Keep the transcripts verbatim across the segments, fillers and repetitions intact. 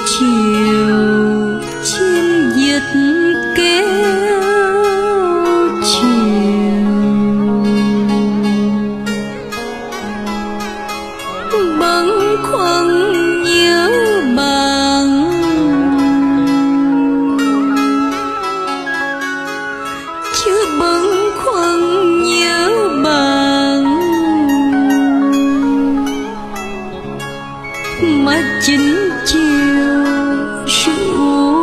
chiều chim diệt kêu chiều, bâng khuâng nhớ bạn chứ bâng khuâng nhớ bạn mà chính chiều ru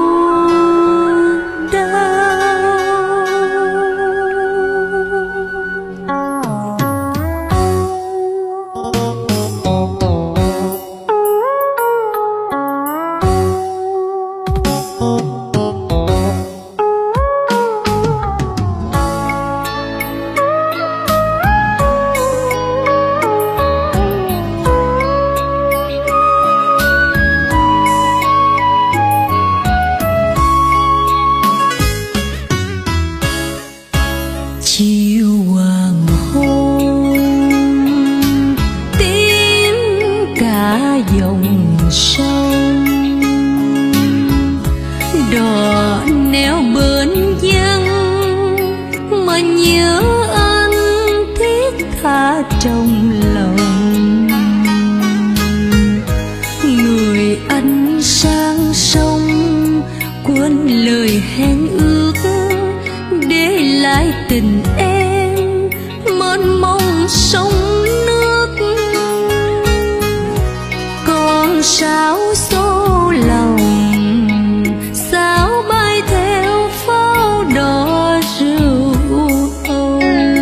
chiều hoàng hôn tiếng cả dòng sông, đò neo bên vắng mà nhớ anh thiết tha trong lòng. Người anh sang sông quên lời hẹn ước, để lại tình em mênh mông sông nước. Còn sao số lòng sao bay theo pháo đỏ rượu hồng.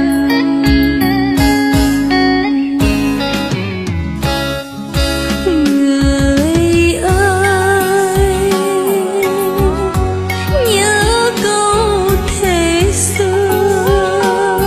Người ơi nhớ câu thề xưa,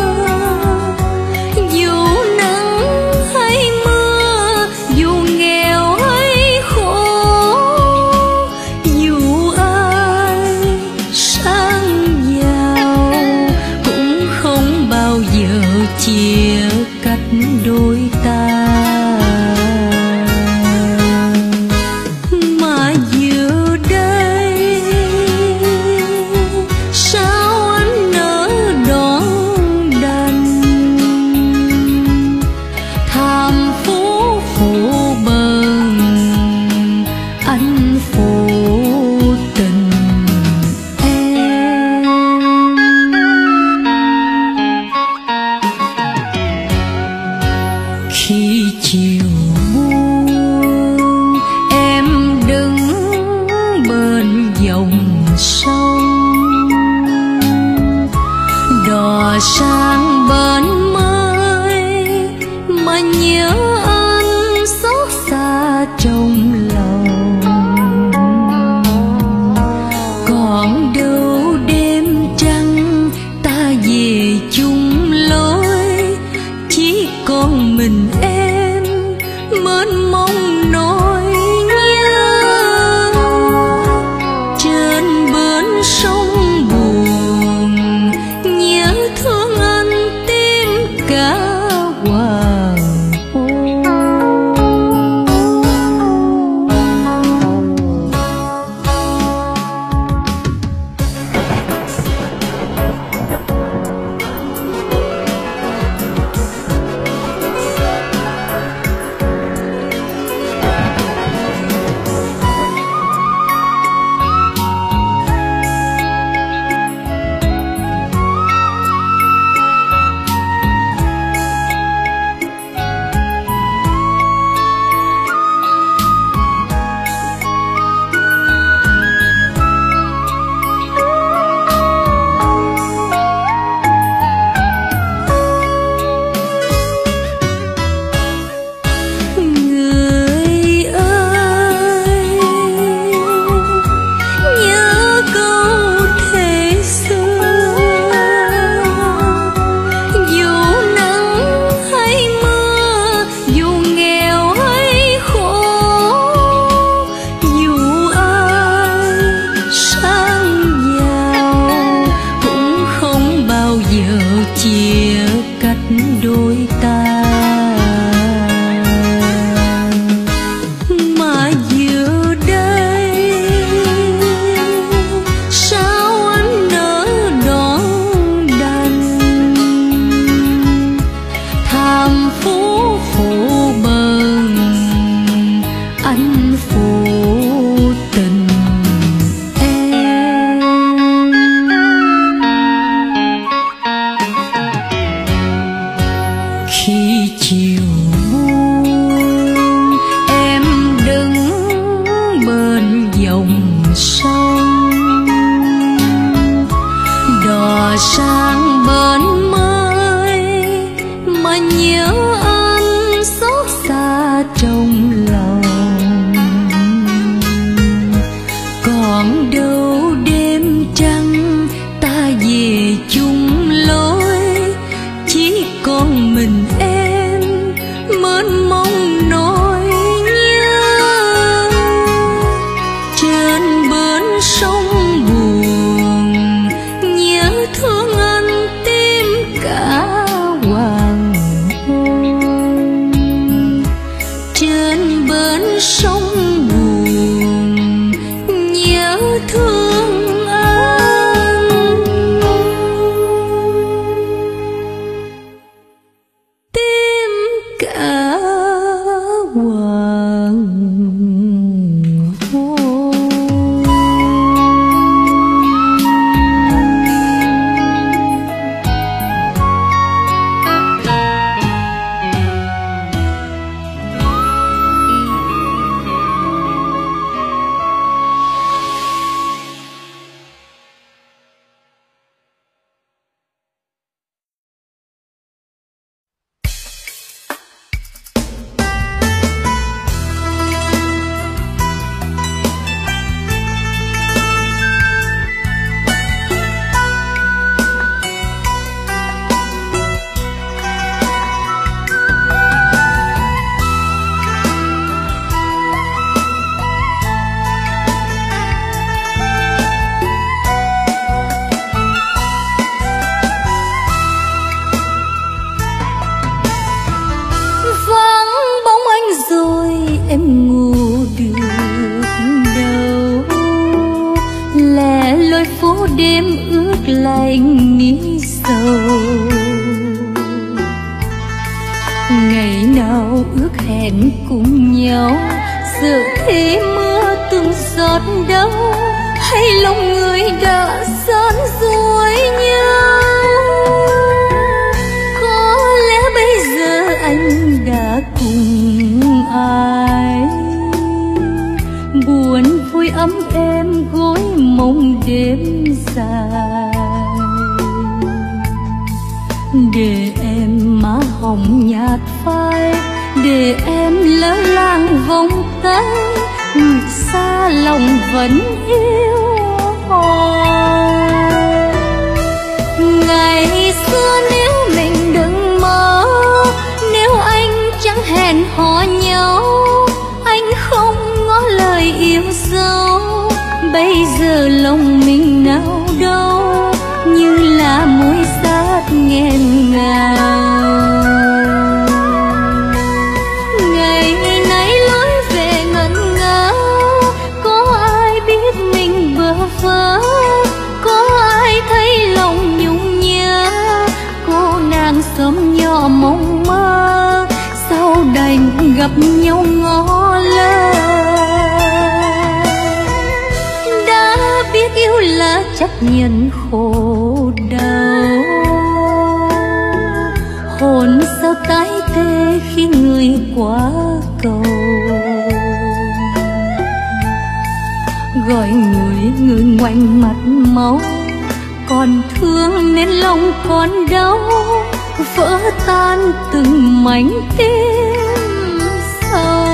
sông, đò sang bến mới mà nhớ anh xót xa trong lòng. Còn đâu đêm trăng ta về chung lối, chỉ còn mình em mênh mông nỗi nhớ. Trên bến sông buồn nhớ thương anh tim cả hoàng hôn. Trên bến sông buồn nhớ thương anh tim cả hoàng hôn. Em ngủ được đâu, lẻ loi phố đêm ướt lạnh mi sầu. Ngày nào ước hẹn cùng nhau, giờ thế mưa từng giọt đâu, hay lòng người đã san dối nhau. Có lẽ bây giờ anh đã cùng ai, buồn vui ấm êm gối mộng đêm dài. Để em má hồng nhạt phai, để em lỡ làng vòng tay, người xa lòng vẫn yêu hoài. Ngày xưa nếu mình đừng mơ, nếu anh chẳng hẹn hò nhau, anh không ngỏ lời yêu dấu. Bây giờ lòng mình nào đâu, như là mối sát nghẹn ngào. Ngày nay lối về ngẩn ngơ, có ai biết mình bơ vơ, có ai thấy lòng nhung nhớ. Cô nàng sớm nhỏ mong mơ, sau đành gặp nhau ngó lơ. Đã biết yêu là chấp nhận khổ đau, hồn sao tái tê khi người qua cầu. Gọi người người ngoảnh mặt máu, còn thương nên lòng còn đau, vỡ tan từng mảnh tim sâu.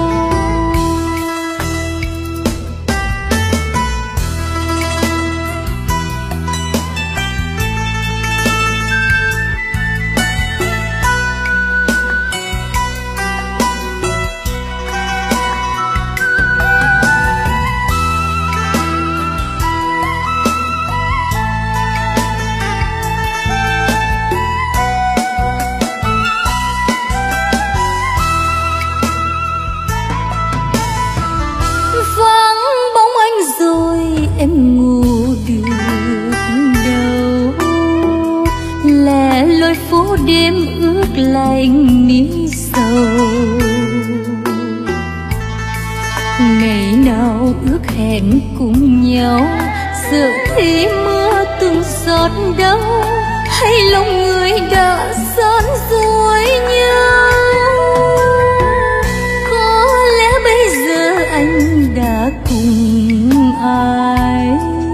Em ngủ được đâu, lẻ loi phố đêm ướt lạnh mi sầu. Ngày nào ước hẹn cùng nhau, giờ thế mưa từng giọt đâu, hay lòng người đã san dối nhau. Có lẽ bây giờ anh đã cùng hai,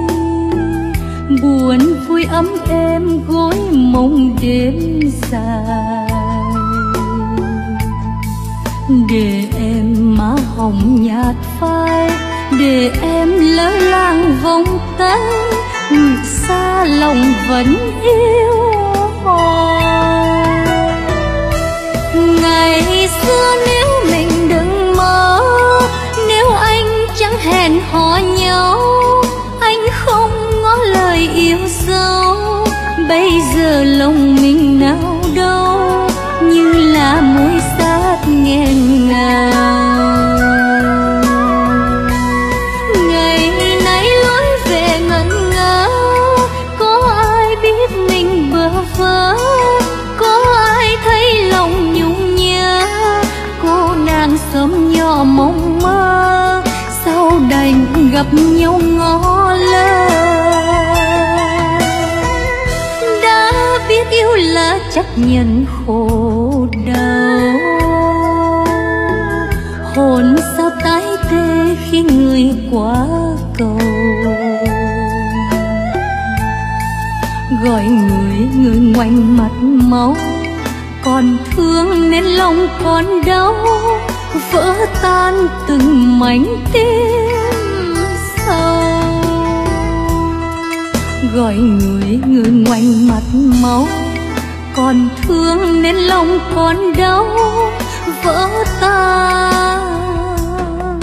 buồn vui ấm êm gối mộng đêm dài, để em má hồng nhạt phai, để em lỡ làng vòng tay, người xa lòng vẫn yêu hoài. Ngày xưa nếu mình đừng mơ, nếu anh chẳng hẹn hò nhau, anh không ngỏ lời yêu dấu, bây giờ lòng mình nào đâu, như là mối sát nghẹn ngào. Ngày nay lối về ngẩn ngơ, có ai biết mình bơ vơ, có ai thấy lòng nhung nhớ, cô nàng sớm nhỏ mộng mơ, sau đành gặp nhau ngó lơ. Đã biết yêu là chấp nhận khổ đau, hồn sao tái tê khi người quá cầu. Gọi người người ngoảnh mặt máu, còn thương nên lòng còn đau, vỡ tan từng mảnh tim sâu. Gọi người người ngoảnh mặt máu, còn thương nên lòng còn đau, vỡ tan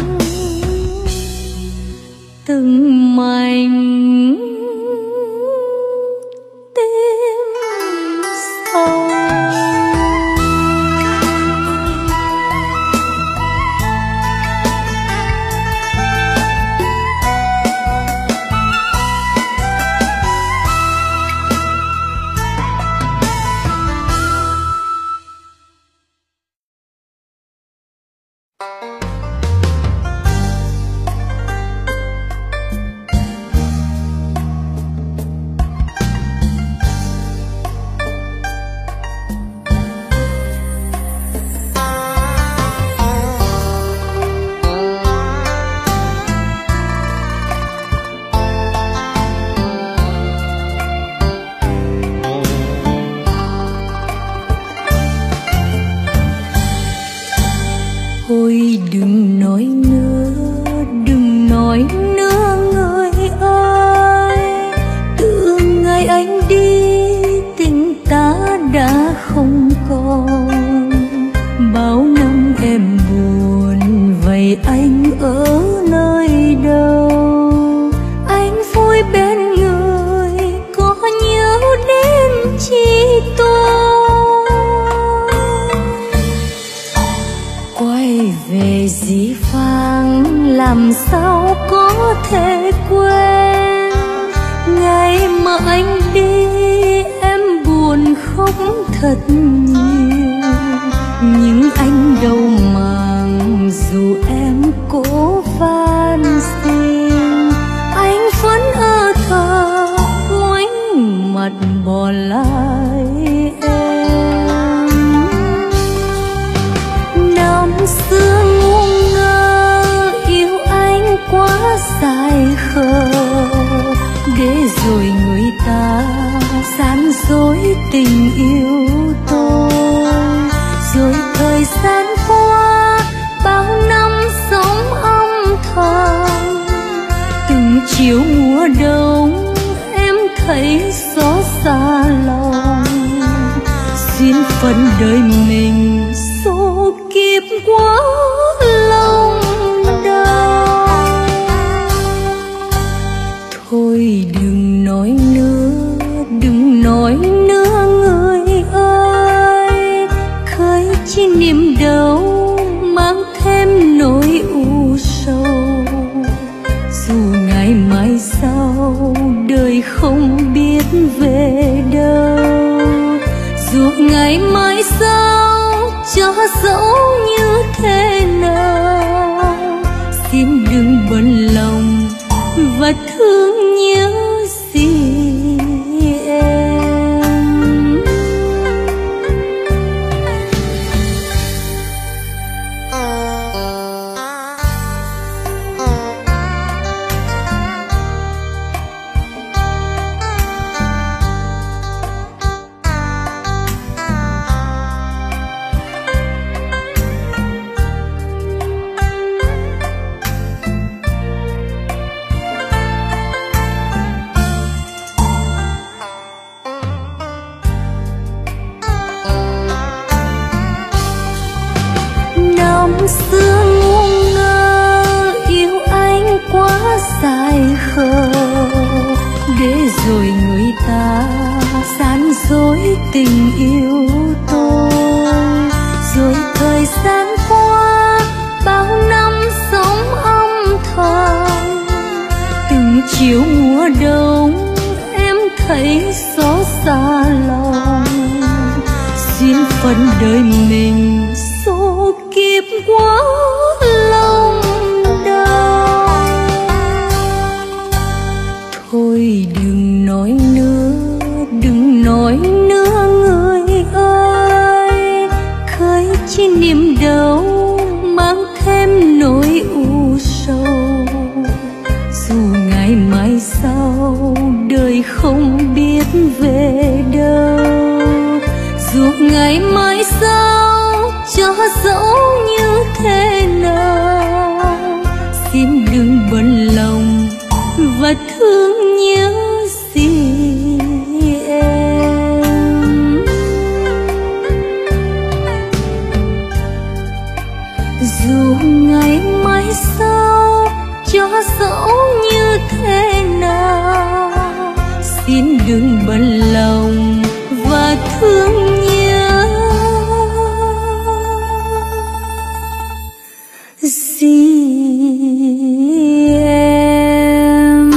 từng mảnh tim sâu. Ôi đừng nói nữa, đừng nói nữa người ơi, từ ngày anh đi tình ta đã không còn. Bao năm em buồn vậy anh ở nơi đâu, anh vui bên người có nhớ đến chi tôi. Quay về dĩ vãng làm sao có thể quên, ngày mà anh đi em buồn khóc thật nhiều, nhưng anh đâu màng dù em cố van xin, anh vẫn ở thờ ngoảnh mặt bỏ lại em. Năm xưa ngu ngơ yêu anh quá dài khờ, để rồi người ta gian dối tình yêu tôi. Rồi thời gian qua bao năm sống âm thầm, từng chiều mùa đông em thấy xót xa lòng, duyên phận đời mình số kiếp quá lòng đau. Thôi đừng nói nữa, đừng nói nữa người ơi, khơi chi niềm đau mang thêm nỗi u sầu. Dù ngày mai sau đời không biết về đâu, dù ngày mai sau cho dẫu như thế nào, xin đừng bận lòng và thương nhớ gì em. dài khờ, để rồi người ta gian dối tình yêu tôi. Rồi thời gian qua bao năm sống âm thầm, từng chiều mùa đông em thấy xót xa lòng. Duyên phận đời mình số kiếp quá lòng đau. Thôi đừng nói nữa, đừng nói nữa người ơi, khơi chi niềm đau mang thêm nỗi u sầu. Dù ngày mai sau đời không biết về đâu, dù ngày mai sau cho dẫu như thế nào, xin đừng bận lòng và thương nhớ gì em. Dù ngày mai sau cho dẫu như thế nào, xin đừng bận lòng và thương nhớ gì em.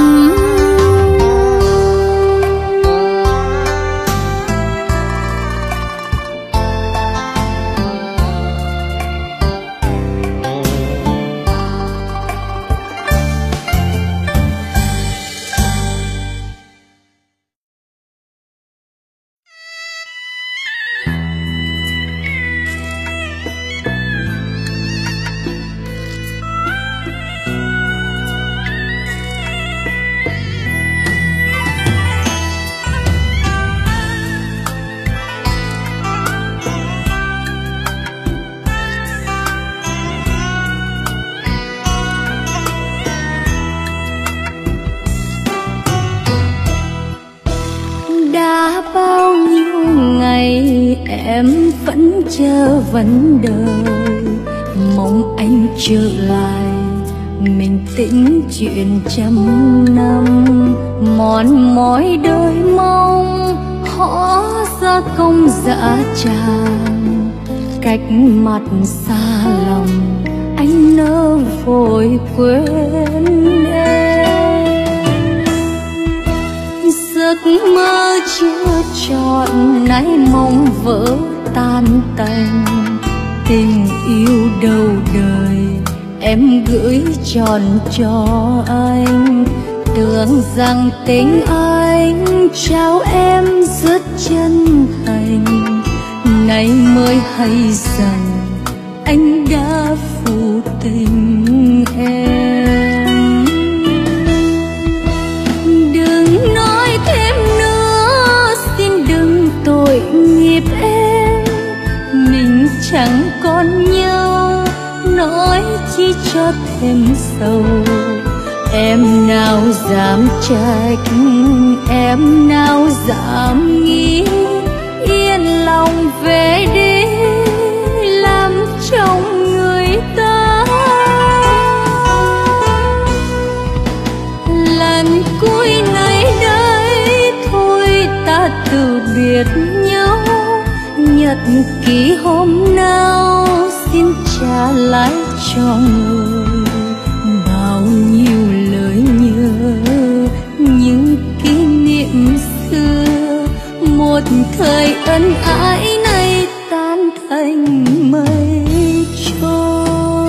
Em vẫn chờ vẫn đợi, mong anh trở lại mình tính chuyện trăm năm. Mòn mỏi đời mong họ ra công dã tràng, cách mặt xa lòng anh nỡ vội quên em. Giấc mơ chưa trọn nay mong vỡ tan tành, tình yêu đầu đời em gửi tròn cho anh. Tưởng rằng tình anh trao em rất chân thành, nay mới hay rằng anh đã phụ tình em. Đừng nói thêm nữa, xin đừng tội nghiệp em. Mình chẳng còn nhau, nói chi cho thêm sầu. Em nào dám trách, em nào dám nghĩ, yên lòng về đi làm chồng người ta. Lần cuối này đây thôi ta từ biệt nhau, nhật ký hôm nào xin trả lại cho người. Bao nhiêu lời nhớ những kỷ niệm xưa, một thời ân ái nay tan thành mây trôi.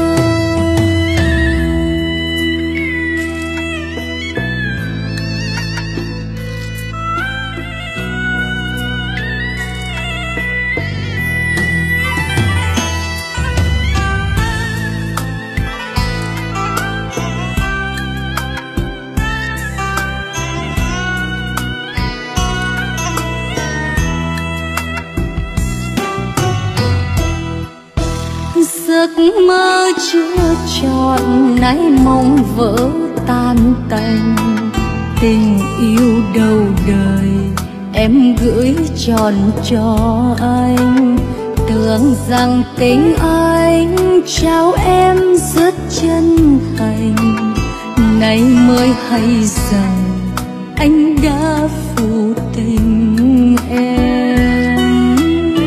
Giấc mơ chưa trọn nay mong vỡ tan tành, tình yêu đầu đời em gửi tròn cho anh. Tưởng rằng tình anh trao em rất chân thành, nay mới hay rằng anh đã phụ tình em.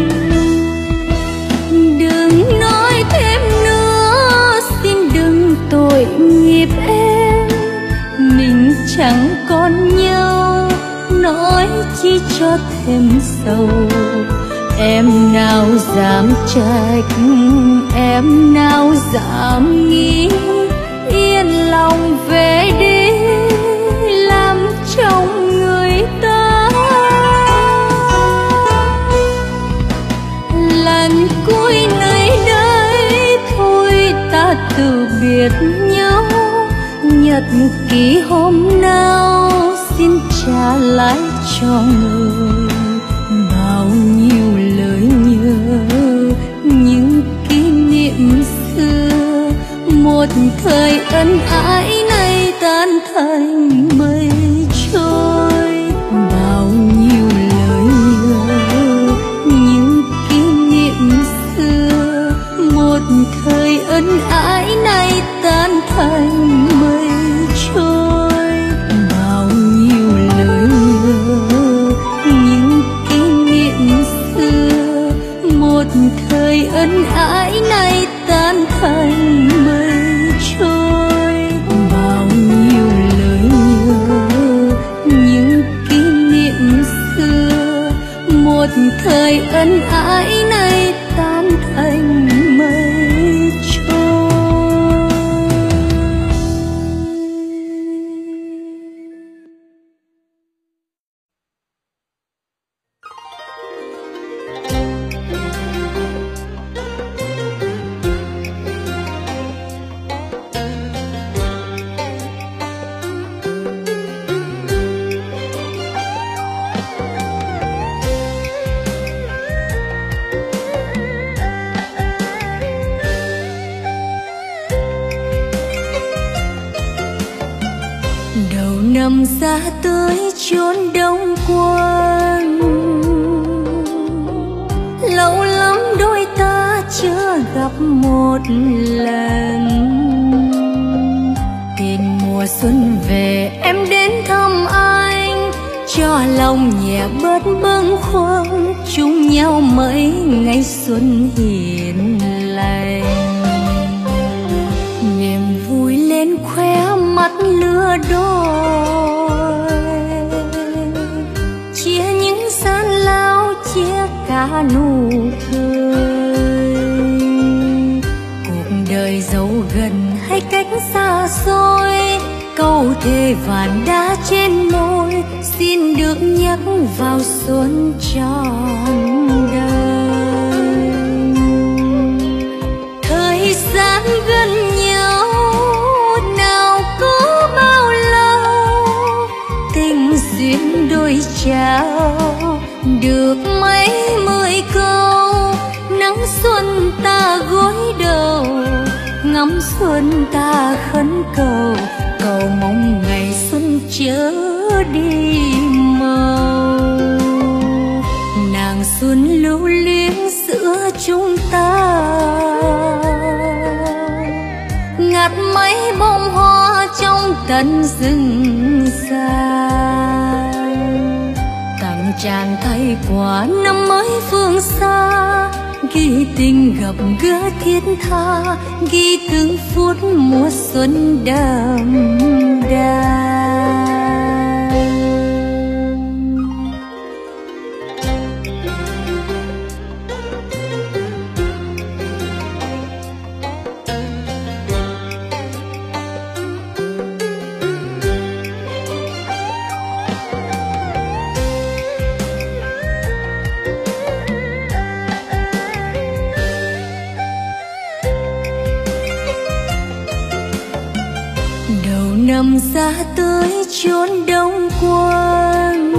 Đừng nói thêm nữa, xin đừng tội nghiệp em. Mình chẳng còn nhau, nói chi cho thêm sầu. Em nào dám trách, em nào dám nghĩ, yên lòng về đi làm chồng người ta. Lần cuối nơi đây thôi ta từ biệt nhau. Nhật ký hôm nào xin trả lại cho người bao nhiêu lời nhớ, những kỷ niệm xưa. Một thời ân ái nay tan thành mây trôi. Bao nhiêu lời nhớ, những kỷ niệm xưa. Một thời ân ái nay tan thành mây trôi. Bao nhiêu lời nhớ, những kỷ niệm xưa. Một thời ân ái nay tan thành mây trôi. Bao nhiêu lời nhớ, những kỷ niệm xưa. Một thời ân ái nay tan thành mây trôi. Năm ra tới chốn đông quân, lâu lắm đôi ta chưa gặp một lần. Tiền mùa xuân về em đến thăm anh, cho lòng nhẹ bớt bâng khuâng, chung nhau mấy ngày xuân hiền lành. Niềm vui lên khóe mắt lứa đôi, chia những gian lao, chia cả nụ cười. Cuộc đời dẫu gần hay cách xa xôi, câu thề vạn đã trên môi, xin được nhắc vào xuân trọn đời. Thời gian gần nhau nào có bao lâu, tình duyên đôi trao được mấy mươi câu. Nắng xuân ta gối đầu, ngắm xuân ta khấn cầu, cầu mong ngày xuân chớ đi màu. Nàng xuân lưu luyến giữa chúng ta, ngắt mấy bông hoa trong tận rừng xa. Tặng tràn thay quả năm mới phương xa, ghi tình gặp gỡ thiết tha, ghi từng phút mùa xuân đậm đà. Năm ra tới chốn đông quân,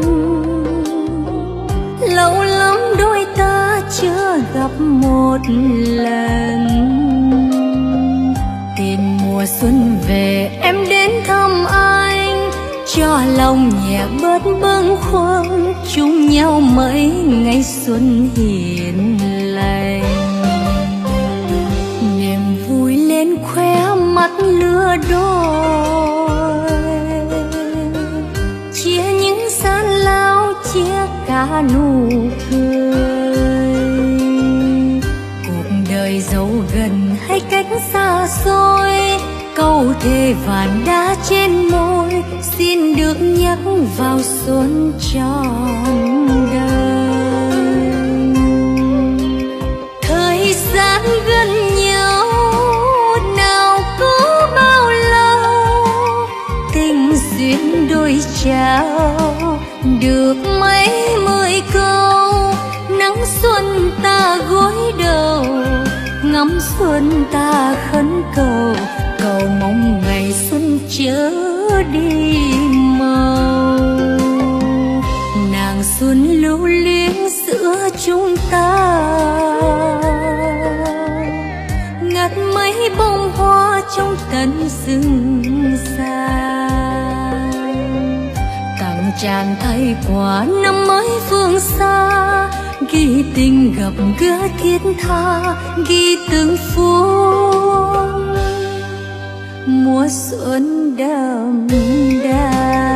lâu lắm đôi ta chưa gặp một lần. Tiền mùa xuân về em đến thăm anh, cho lòng nhẹ bớt bâng khuâng, chung nhau mấy ngày xuân hiền lành. Niềm vui lên khóe mắt lứa đôi, qua nụ cười. Cuộc đời dẫu gần hay cách xa xôi, câu thề vạn đá trên môi xin được nhắc vào xuân tròn đời. Thời gian gần nhau nào có bao lâu, tình duyên đôi trao được mấy mươi câu. Nắng xuân ta gối đầu, ngắm xuân ta khấn cầu, cầu mong ngày xuân chớ đi màu. Nàng xuân lưu luyến giữa chúng ta, ngắt mấy bông hoa trong tận rừng xa. Tặng tràn thay quả năm mới phương xa, ghi tình gặp gỡ thiết tha, ghi từng phút mùa xuân đậm đà.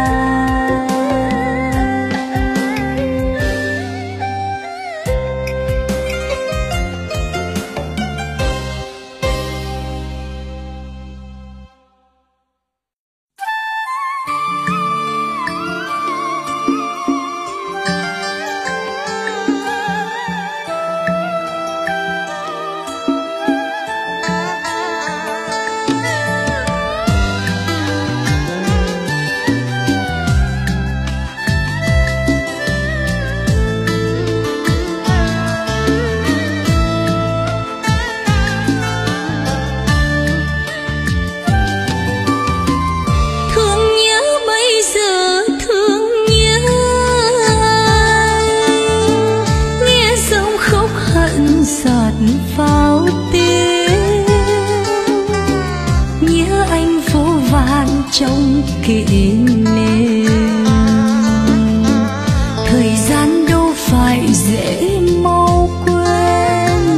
Vào tiếng nhớ anh vô vàn trong kỷ niệm. Thời gian đâu phải dễ mau quên,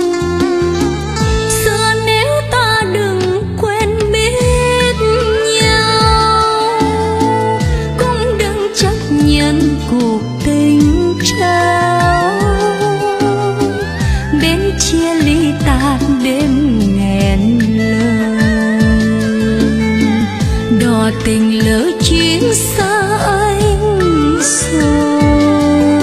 xưa nếu ta đừng quên biết nhau, cũng đừng chấp nhận cuộc tình trao. Bên chia ly tàn đêm nghẹn lời, đò tình lỡ chuyến xa anh rồi.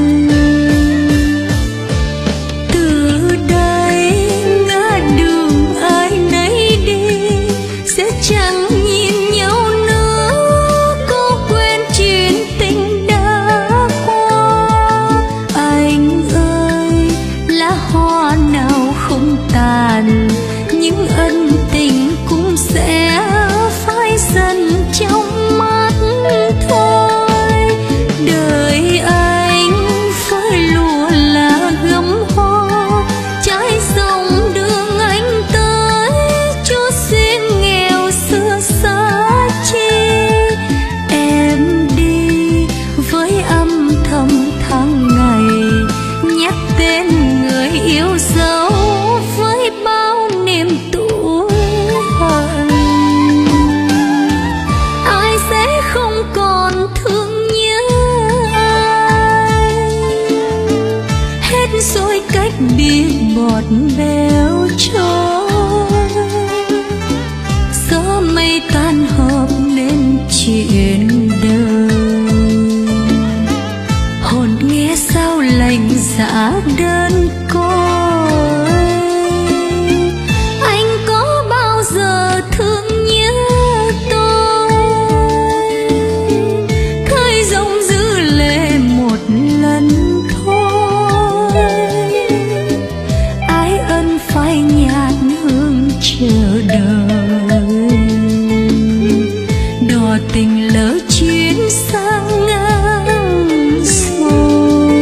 Từ đây ngã đường ai nấy đi, sẽ chẳng nhìn nhau nữa, có quên chuyện tình đã qua. Anh ơi lá hoa nào không tàn, những ân tình cũng sẽ phai dần trong mắt thôi. Đời anh phơi lụa là gấm hoa, trái sông đường anh tới, cho xuyên nghèo xưa xa chi. Em đi với âm thầm tháng ngày, nhắc tên người yêu dấu với bao niềm tuổi hận. Ai sẽ không còn thương nhớ ai, hết rồi cách biệt bọt bèo trôi. Gió mây tan hợp nên chuyện đời, hồn nghe sao lạnh giá đơn côi. Anh có bao giờ thương nhớ tôi, thời dòng giữ lệ một lần thôi. Ái ân phai nhạt hương chờ đợi, đò tình lỡ chuyến sang ngang rồi.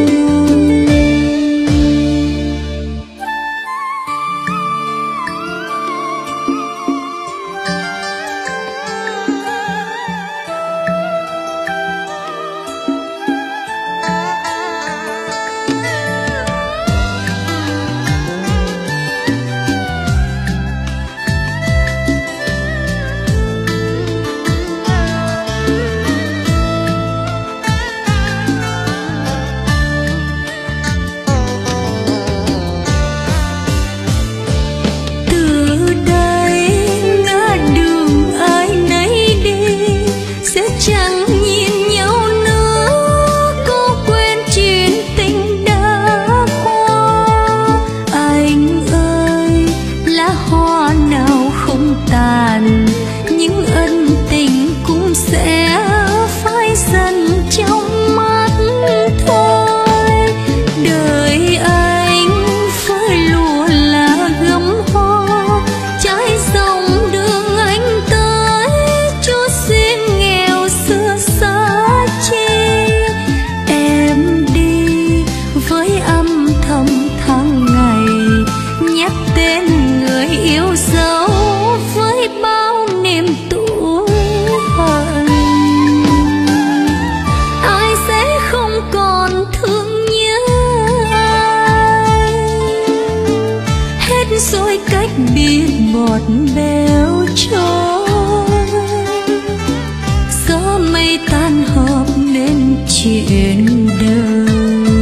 chuyện đời.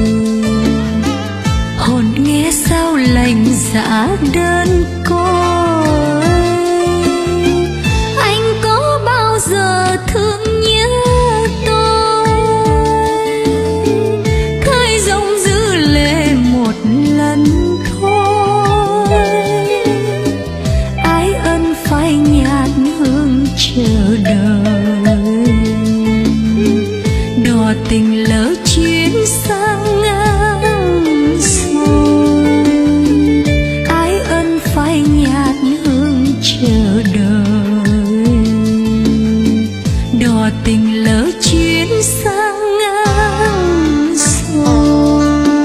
Hồn nghe sao lạnh giá đơn côi, anh có bao giờ thương nhớ tôi? Khơi dòng dư lệ một lần thôi, ái ân phai nhạt hương chờ đợi. Đò tình lỡ chuyến sang ngang rồi, ái ân phai nhạt hương chờ đợi. Đò tình lỡ chuyến sang ngang rồi.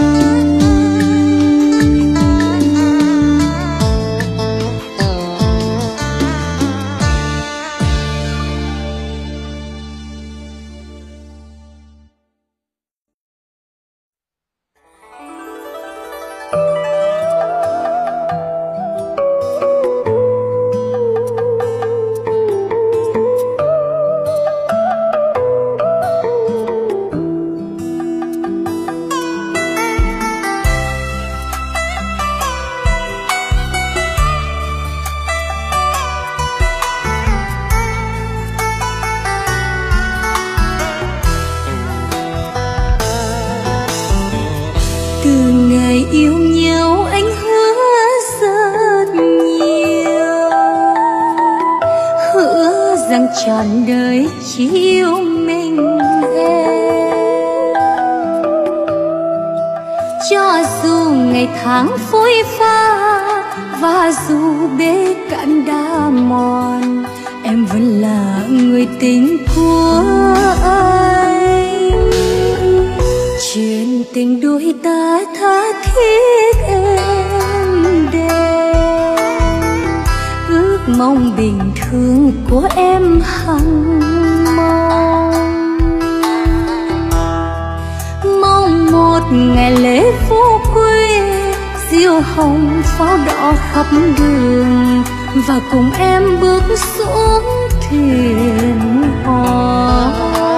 Từ ngày yêu nhau anh hứa rất nhiều, hứa rằng trọn đời chỉ yêu mình em. Cho dù ngày tháng phôi pha và dù bể cạn đá mòn, em vẫn là người tình của anh. Chuyện tình đôi ta tha thiết em đêm, ước mong bình thường của em hằng mong. Mong một ngày lễ phố quê, diêu hồng pháo đỏ khắp đường, và cùng em bước xuống thuyền hoa.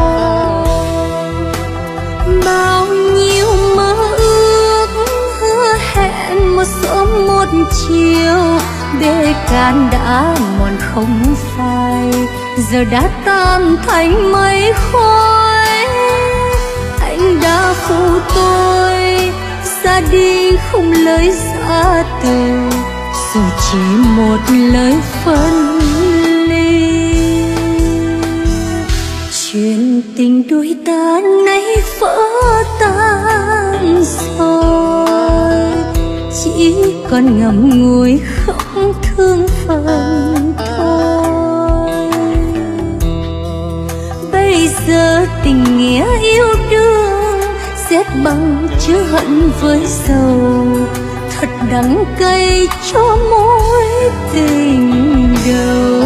Bao nhiêu mơ ước hứa hẹn một sớm một chiều, bể cạn đã mòn không phai, giờ đã tan thành mây khói. Anh đã phụ tôi ra đi không lời giã từ, dù chỉ một lời phân ly. Chuyện tình đôi ta nay vỡ tan rồi, chỉ còn ngậm ngùi khóc thương phần thôi. Bây giờ tình nghĩa yêu đương xét bằng chứa hận với sầu, thật đắng cay cho mối tình đầu.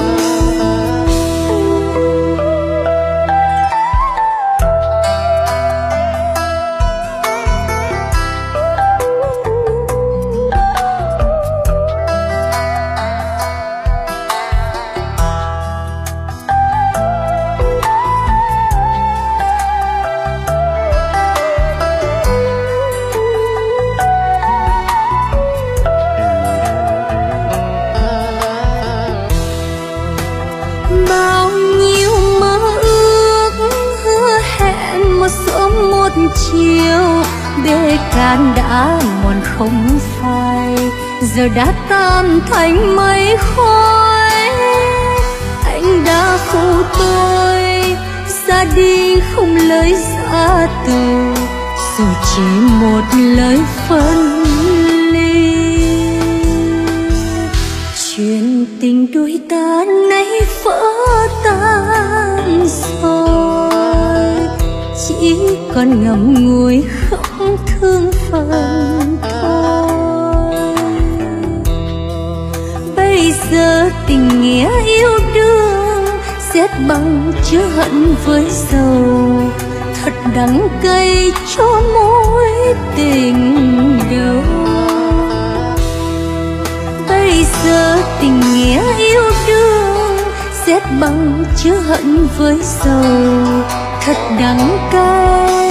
Bao nhiêu mơ ước hứa hẹn một sớm một chiều, bể cạn đã mòn không phai, giờ đã tan thành mây khói. Anh đã phụ tôi ra đi không lời giã từ, dù chỉ một lời phân ly. Chuyện tình đôi ta nay vỡ tan rồi, chỉ còn ngậm ngùi khóc thương phần thôi. Bây giờ tình nghĩa yêu đương xét bằng chứa hận với sầu, thật đắng cay cho mối tình đầu. Bây giờ tình nghĩa yêu đương rét băng chứa hận với sầu thật đắng cay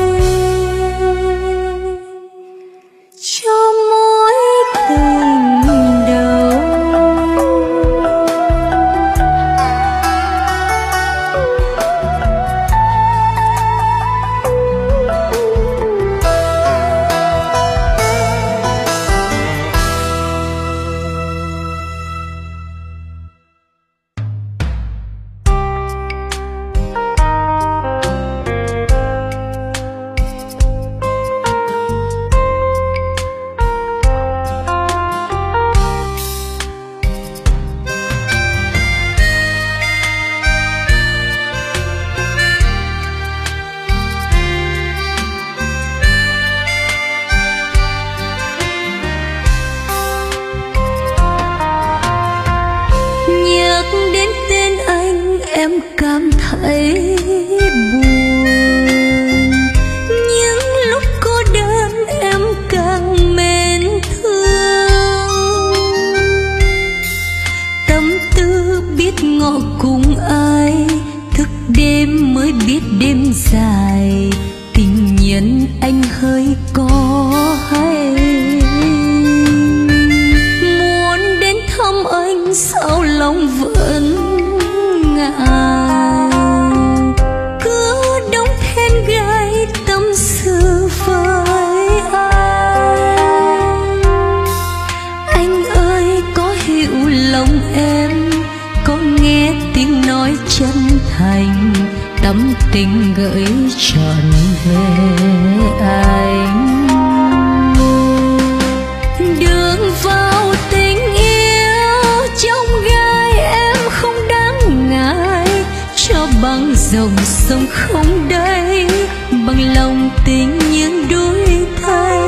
cho mỗi tình đầu. Cảm thấy buồn, những lúc cô đơn em càng mến thương. Tâm tư biết ngọ cùng ai, thức đêm mới biết đêm dài. Tình nhân anh hơi có hay, muốn đến thăm anh sao lòng vẫn ngại. Cứ đóng then gai tâm sự với anh. Anh ơi có hiểu lòng em, có nghe tiếng nói chân thành, tâm tình gửi trọn về anh. Đường vào tình yêu trong gai em không đáng ngại, cho bằng dòng sông không đáy, bằng lòng tình những đôi thay.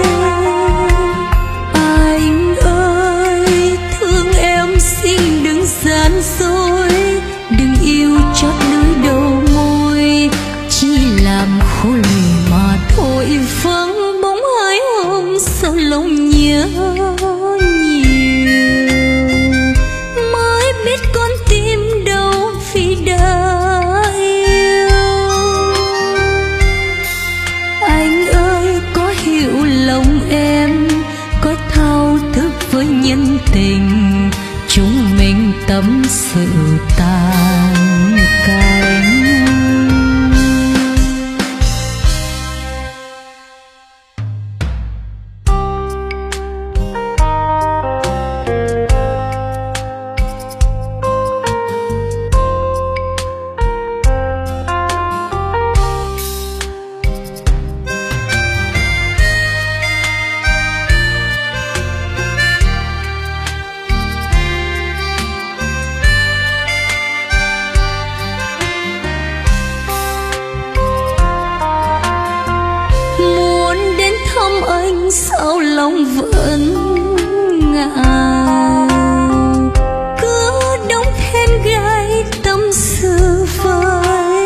Anh ơi thương em xin đừng gian dối, đừng yêu chót lưỡi đầu môi, chỉ làm khô lì mà thôi. Vắng bóng hai hôm sao lòng nhớ nhiều, mới biết con tim đâu vì đã yêu. Anh ơi có hiểu lòng em, có thao thức với nhân tình, chúng mình tâm sự tan cánh. Sao lòng vẫn ngại, cứ đóng then gai tâm sự với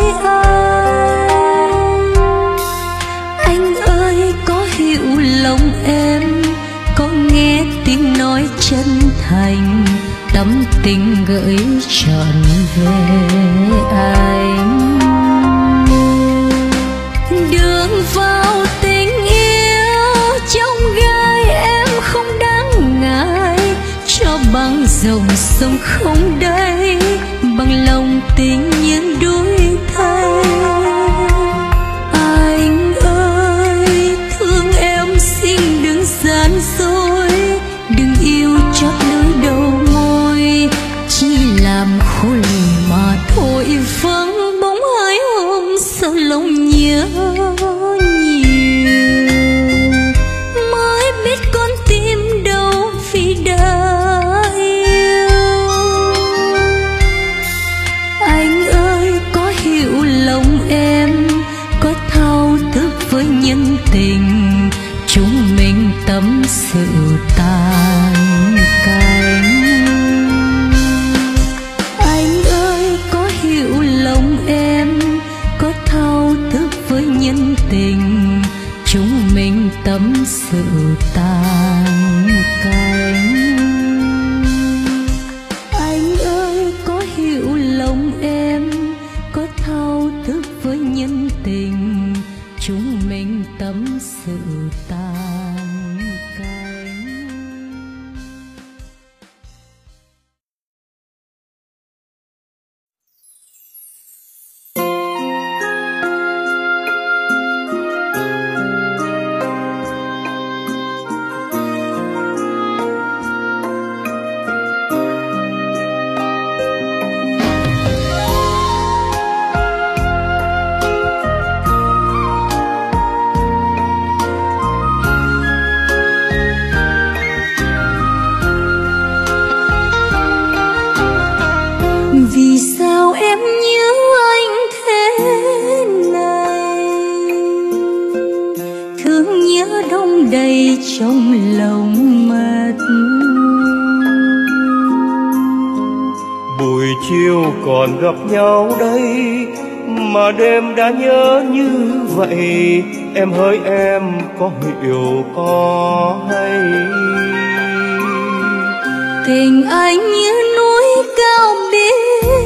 anh. Anh ơi có hiểu lòng em, có nghe tiếng nói chân thành, tâm tình gửi trọn về anh. Đường vào tình trong gai em không đáng ngại, cho bằng dòng sông không đáy, bằng lòng tình những đôi thay. Anh ơi thương em xin đừng gian dối, đừng yêu chót lưỡi đầu môi, chỉ làm khô lì mà thôi. Vắng bóng hai hôm sao lòng nhớ tình, chúng mình tâm sự tan cánh. Anh ơi có hiểu lòng em, có thao thức với nhân tình, chúng mình tâm sự tan cánh. Anh ơi có hiểu thức với nhân tình, chúng mình tâm sự tàn cánh. Vì sao em nhớ anh thế này, thương nhớ đông đầy trong lòng mất. Buổi chiều còn gặp nhau đây mà đêm đã nhớ như vậy, em hỡi em có hiểu có hay? Tình anh như núi cao biển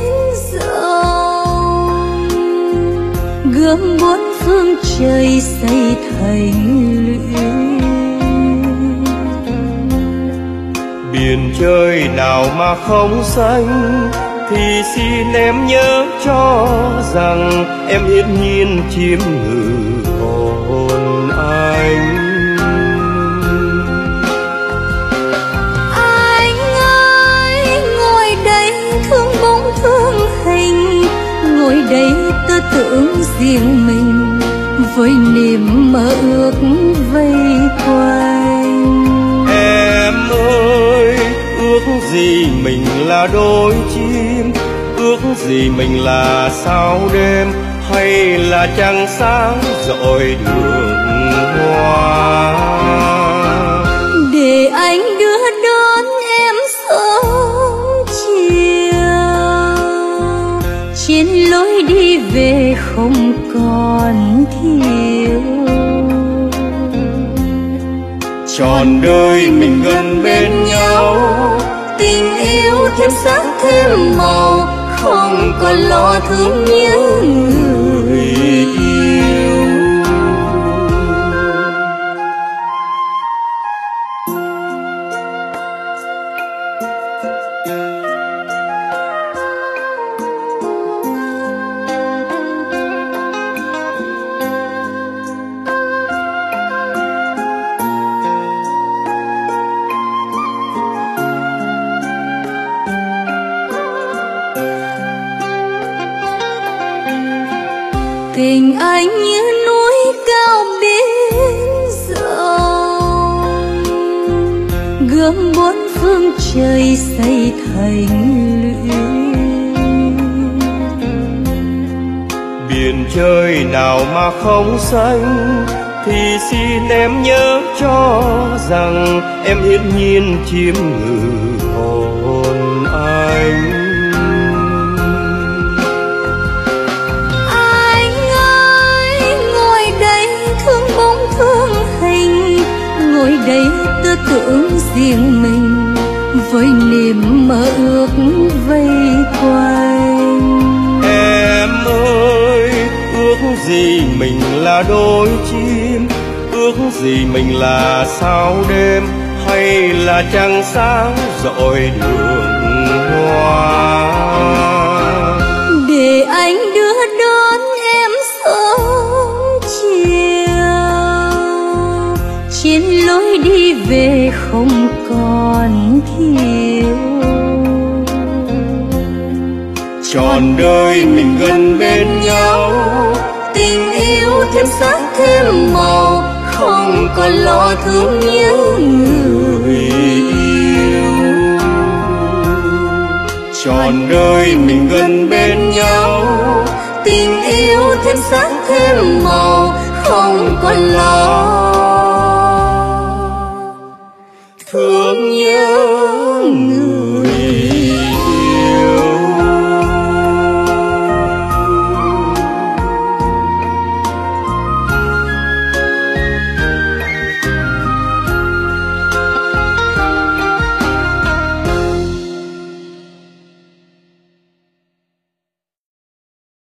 rộng, gươm bốn phương trời xây thành lũy. Biển trời nào mà không xanh, thì xin em nhớ cho rằng em yên nhiên chiếm ngự hồn anh. Anh ơi, ngồi đây thương bóng thương hình, ngồi đây tư tưởng riêng mình, với niềm mơ ước vây quanh. Em ơi, ước gì mình là đôi chim, ước gì mình là sao đêm, hay là trăng sáng rọi đường hoa. Để anh đưa đón em sớm chiều, trên lối đi về không còn thiếu. Trọn đời mình gần bên nhau, tình yêu thêm sắc thêm màu, không còn lo thương nhớ người yêu. Tình anh như núi cao biển rộng, gươm bốn phương trời xây thành lũy. Biển trời nào mà không xanh, thì xin em nhớ cho rằng em yên nhiên chiếm ngự hồn anh. Ngồi đây tư tưởng riêng mình, với niềm mơ ước vây quanh. Em ơi, ước gì mình là đôi chim, ước gì mình là sao đêm, hay là trăng sáng rọi đường hoa. Để anh đưa đón em sớm chiều, trên lối đi về không còn thiếu. Trọn đời mình gần bên nhau, tình yêu thêm sắc thêm màu, không còn lo thương nhớ người yêu. Trọn đời mình gần bên nhau, tình yêu thêm sắc thêm màu, không còn lo thương nhớ người.